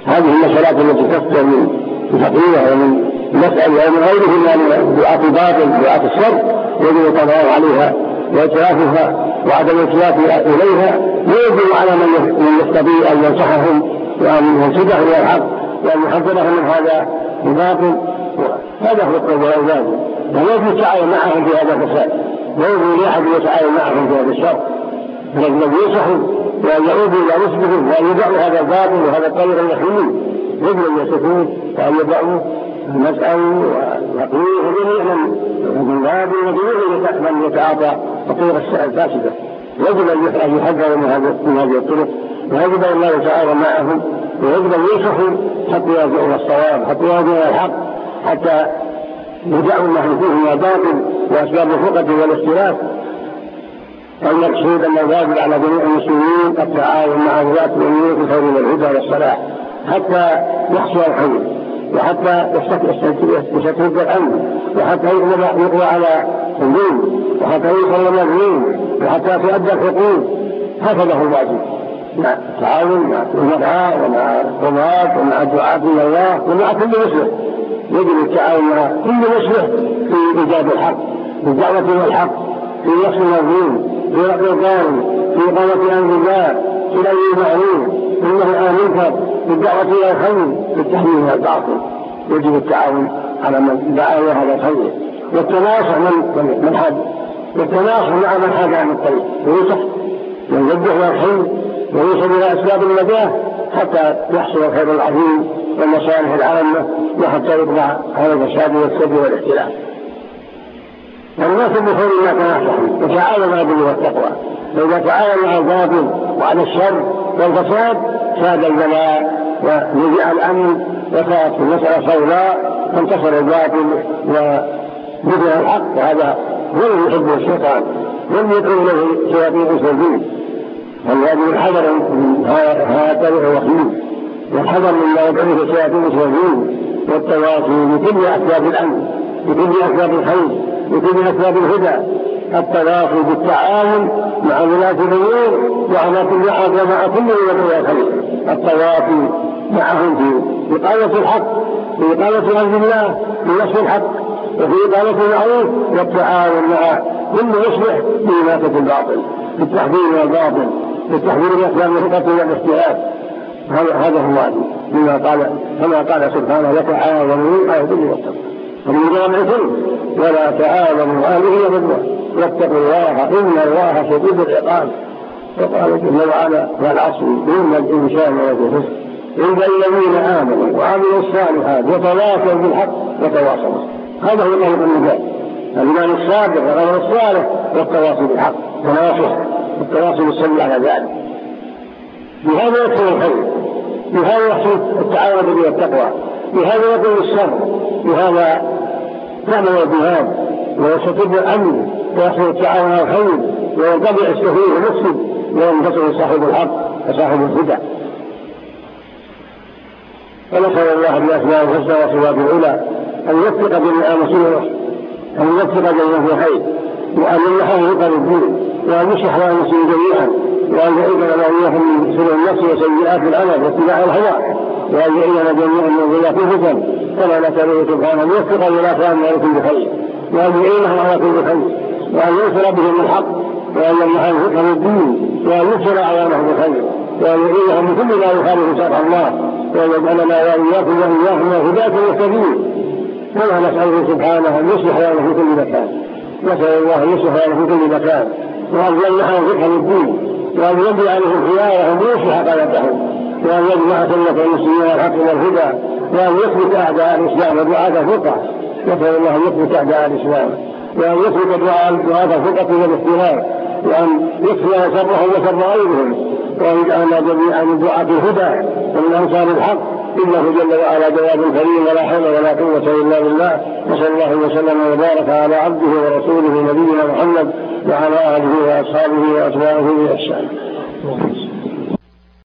هذه المسألات التي تفتح من فقهها ومن مسألة ومن غيره من دعاة الباطل دعاة الشر يجب القضاء عليها وإتلافها وعدم الالتفات إليها، ويجب على من يستطيع أن ينصحهم وأن ينصحهم إلى الحق وأن يحذرهم من هذا الباطل. هذا هو القول والعياذ، ولا يجب التعاون معهم في هذا الفساد، لا يجب لأحد يتعاون معهم في هذا الشر، فالذي ينصحوا وأن يعودوا إلى رشدهم وأن يدعوا هذا الباطل وهذا الطريق اليقين، يجب أن يسكتون وأن يدعوا المسأل ويقولوا جميعا من باب وجميع من يتعاطى الطرق الفاسدة، يجب أن يحذروا من هذه الطرق، ويجب أن لا يتعاون معهم، ويجب أن ينصحوا حتى يرجعوا إلى الصواب، حتى يرجعوا إلى الحق، حتى يدعوا ما فيه من الباطل وأسباب الفرقة والاختلاف. المقصود أن الواجب على جميع المسلمين التعاون مع ولاة الأمور في الخير والهدى والصلاح حتى يحصل الخير، وحتى يستتب الأمن، وحتى يقضى على الدين، وحتى يوصل المظلوم، وحتى تؤدى الحقوق. هكذا هو الواجب، مع التعاون مع الدعاء ومع القضاة ومع الدعاة إلى الله ومع كل مسلم. يجب التعاون مع كل مسلم في إيجاد الحق، في الدعوة إلى الحق، في نصر المظلوم، في رفع الظالم، في إقامة أمر الله، في الأمر المعروف، في النهي عن المنكر، في الدعوة إلى الخير، في التحذير من الباطل. يجب التعاون على من دعا إلى هذا الخير، والتناصح والتناصح مع من حاد عن الطريق، وينصح ويوجه إلى الخير ويوصل إلى أسباب النجاة حتى يحصل الخير العظيم والمصالح العامة، وحتى يقضى على الفساد والسد والاختلاف. والناس بخير ما تناصحوا وتعاونوا على البر والتقوى، فإذا تعاونوا على الباطل وعلى الشر والفساد ساد البلاء ونزع الأمن وكانت المسألة سوداء، فانتصر الباطل ونزع الحق، وهذا هو الذي يحبه الشيطان والذي يدعو له شياطين الدين. فالواجب الحذر من هذا الوخيم، والحذر مما يدعوه شياطين الدين، والتواصي بكل أسباب الأمن، بكل أسباب الخير، بكل أسباب الهدى. التواصي بالتعاون مع ولاة الأمور ومع كل أحد ومع كل من يدعو الخير، التواصي معهم في إقامة الحق، في إقامة أمر الله، في نصر الحق، وفي إقامة المعروف، والتعاون مع كل يصلح في إماتة الباطل، في التحذير من الباطل، في التحذير من أسباب الفرقة والاختلاف. هذا هو الواجب كما قال سبحانه: وتعاونوا على البر والتقوى. ومن جامع الكل: ولا تعاونوا على الإثم والعدوان واتقوا الله إن الله شديد العقاب. وقال جل وعلا: والعصر إن الإنسان لفي خسر إلا الذين آمنوا وعملوا الصالحات وتواصوا بالحق وتواصوا. هذا هو طريق النجاة، الإيمان الصادق والعمل الصالح والتواصي بالحق، والتواصي بالصبر على ذلك. بهذا يكون الخير، بهذا يحصل التعاون بالبر والتقوى، بهذا يكون الشر، بهذا تعمل الجهاد ويستتب الأمن ويحصل التعاون على الخير، وينقضي السفيه المفسد وينتصر صاحب الحق وصاحب الهدى. ونسأل الله بأسماء الحسنى وصفاته العلى أن يوفق جميع مسلمين، أن يوفق جميع في خير، وأن يمنحه رزقا للدين، وأن يصلح لنا المسلمين جميعا، وأن يعيذنا وإياهم من شرور النفس وسيئات العمل واتباع الهوى، وأن يعيذنا جميعا من ضياف الفتن. كما نسأله سبحانه أن يوفق ولاة أمره كل خير، وأن يعينهم على كل خير، وأن ينصر بهم الحق، وأن يمنحهم رزقا للدين، وأن ينصر أعوانهم بخير، وأن يعينهم من كل ما يخالف شرع الله، وأن يجعلنا وإياكم هداة المهتدين. كما نسأله سبحانه أن يصلح لنا في كل مكان، نسأل الله أن يصلح لنا في كل مكان، وأن يمنحهم رزقا للدين، وأن يبني عليهم خيارهم ويصلح قادتهم، وأن يجمع سنة المسلمين الحق والهدى، وأن يثبت أعداء الإسلام ودعاة الفقه. نسأل الله أن يثبت أعداء الإسلام، وأن يثبت دعاة الفقه والاختلاف، وأن يكفي شرهم وشر غيرهم، وأن يجعلنا جميعا من دعاة الهدى ومن أنصار الحق. إنه جل وعلا جواب كريم، ولا حول ولا قوة إلا بالله. وصلى الله وسلم وبارك على عبده ورسوله نبينا محمد وعلى آله وأصحابه وأتباعه بإحسان.